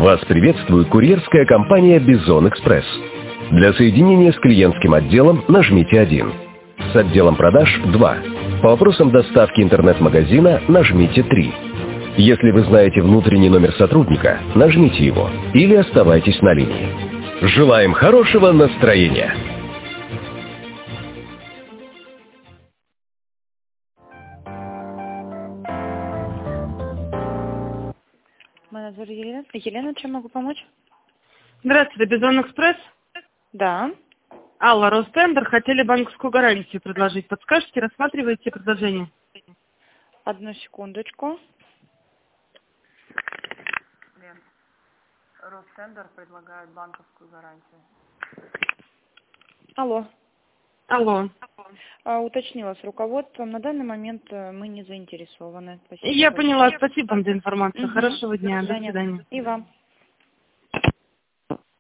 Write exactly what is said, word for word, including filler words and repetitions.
Вас приветствует курьерская компания «Бизон Экспресс». Для соединения с клиентским отделом нажмите один. С отделом продаж – два. По вопросам доставки интернет-магазина нажмите три. Если вы знаете внутренний номер сотрудника, нажмите его или оставайтесь на линии. Желаем хорошего настроения! Менеджер Елена. Елена, чем могу помочь? Здравствуйте, Бизон Экспресс. Да. Алла, Ростендер. Хотели банковскую гарантию предложить. Подскажете, рассматриваете предложение? Одну секундочку. Лен, Ростендер предлагает банковскую гарантию. Алло. Алло. А, уточнила с руководством. На данный момент э, мы не заинтересованы. Спасибо Я большое. поняла. Спасибо вам за информацию. Мгм. Хорошего дня. До До свидания. свидания. И вам.